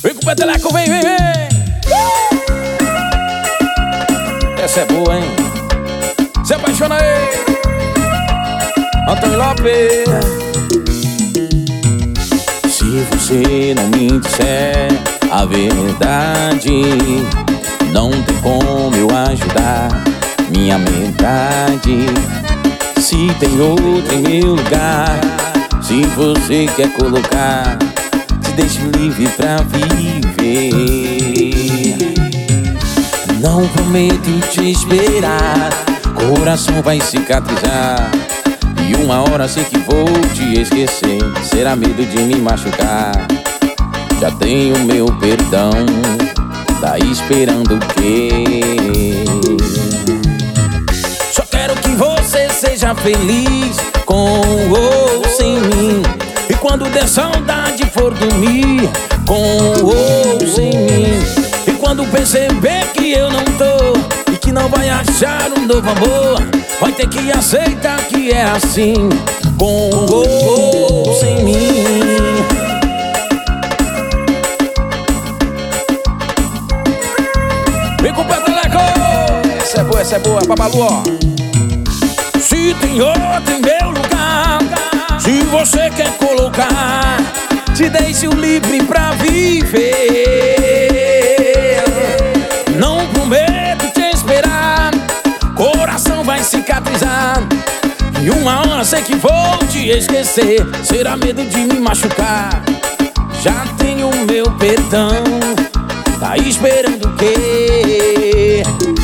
Vem com o peteleco, vem, vem, vem. Essa é boa, hein? Se apaixona aí, Antônio Lopes. Se você não me disser a verdade, não tem como eu ajudar minha metade. Se tem outro em meu lugar, se você quer colocar, te deixo livre pra viver. Não prometo te esperar, coração vai cicatrizar, e uma hora sei que vou te esquecer. Será medo de me machucar? Já tenho meu perdão, tá esperando o quê? Só quero que você seja feliz, com ou sem mim. E quando der saudade for dormir, com ou sem mim. E quando perceber que eu não tô e que não vai achar um novo amor, vai ter que aceitar que é assim, com ou sem mim. Vem com o peteleco. Essa é boa, Babalu, ó. Se tem outro em meu lugar, se você quer colocar, te deixo livre pra viver. Não prometo te esperar, coração vai cicatrizar, e uma hora sei que vou te esquecer. Será medo de me machucar? Já tenho meu perdão, tá esperando o quê?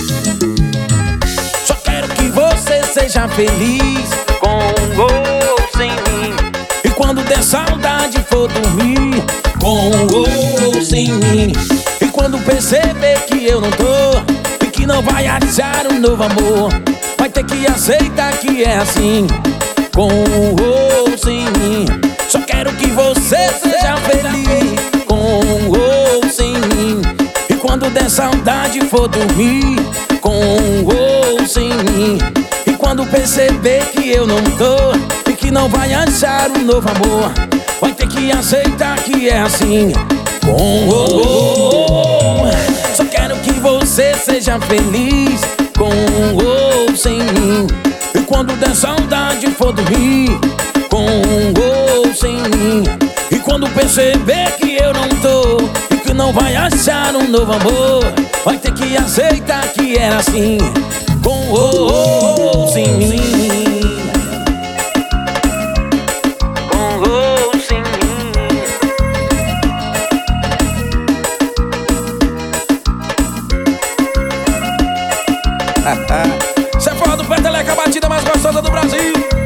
Só quero que você seja feliz, com ou sem mim. E quando der saudade for dormir, com ou sem mim. E quando perceber que eu não tô e que não vai achar um novo amor, vai ter que aceitar que é assim, com ou sem mim. Só quero que você seja feliz, com ou sem mim. E quando der saudade for dormir, com ou sem mim. E quando perceber que eu não tô e que não vai achar um novo amor, vai ter que aceitar que é assim, com ou. Só quero que você seja feliz, com ou sem mim. E quando der saudade for dormir, com ou sem mim. E quando perceber que eu não tô e que não vai achar um novo amor, vai ter que aceitar que era assim, com ou sem mim. Com ou sem mim. Cê é fora do peteleco, a batida mais gostosa do Brasil.